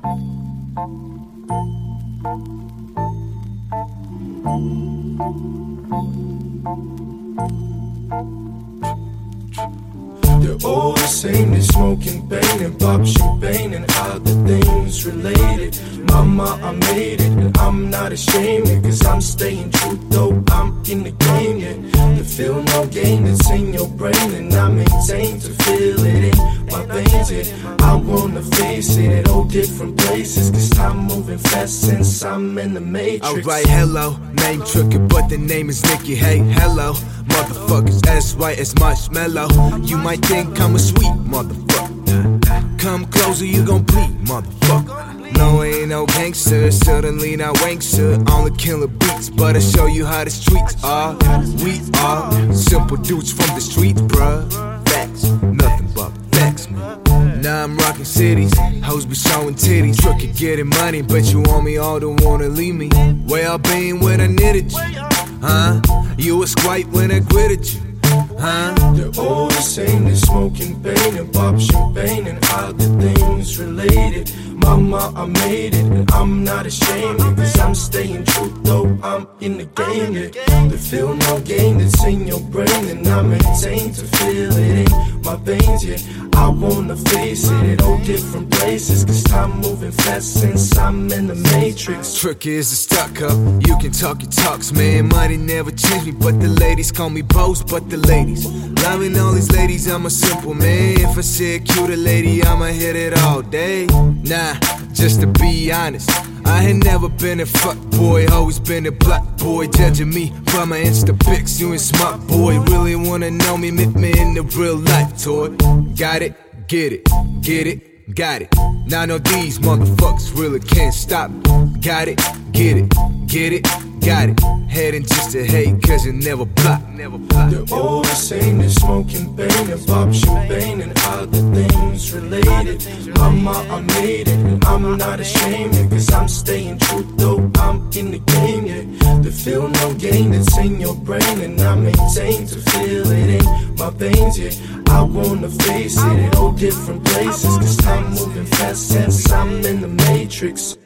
They're all the same, they're smoking, banging, pop champagne, and other things related. Mama, I made it, and I'm not ashamed, cause I'm staying true, though I'm in the game, yeah. To feel no gain that's in your brain, and I maintain to feel it in my veins, yeah. I wanna face it at all different places, cause time moving fast since I'm in the matrix. Alright, hello, name tricky, but the name is Nicky. Hey, hello, motherfuckers as white as marshmallow. You might think I'm a sweet motherfucker. Come closer, you gon' bleed, motherfucker. No, I ain't no gangster, suddenly not wankster. Only killing beats, but I show you how the streets are. We are simple dudes from the streets, bruh. Facts, nothing but facts, man. Now I'm rocking cities, hoes be showing titties. Tricky getting money, but you want me all, don't wanna leave me. Where I been when I needed you, huh? You was quiet when I gritted you, huh? They're all the same, they're smoking, banging, pop champagne, and other things related. Mama, I made it, and I'm not ashamed, cause I'm staying true, though I'm in the game, yeah. To feel no gain that's in your brain, and I maintain to feel it in my veins, yeah. I wanna face it at all different places, cause time moving fast since I'm in the matrix. Tricky is a stuck up, you can talk your talks, man. Money never changed me, but the ladies call me Bose, but the ladies loving all these ladies, I'm a simple man. If I say a cute lady, I'ma hit it all day. Nah, just to be honest, I ain't never been a fuck boy, always been a black boy. Judging me from my Insta pics, you ain't smart boy. Really wanna know me, meet me in the real life toy. Got it, get it, get it, got it. Now I know these motherfuckers really can't stop me. Got it, get it, get it, got it. Heading just to hate, cause you never block, never block. They're all the same, they're smoking, banging, pop champagne, and other things related. Mama, I made it, and I'm not ashamed, cause I'm staying true, though I'm in the game, yeah. To feel no gain that's in your brain, and I maintain to feel it in my veins, yeah. I wanna face it at all different places, cause time moving fast since I'm in the matrix.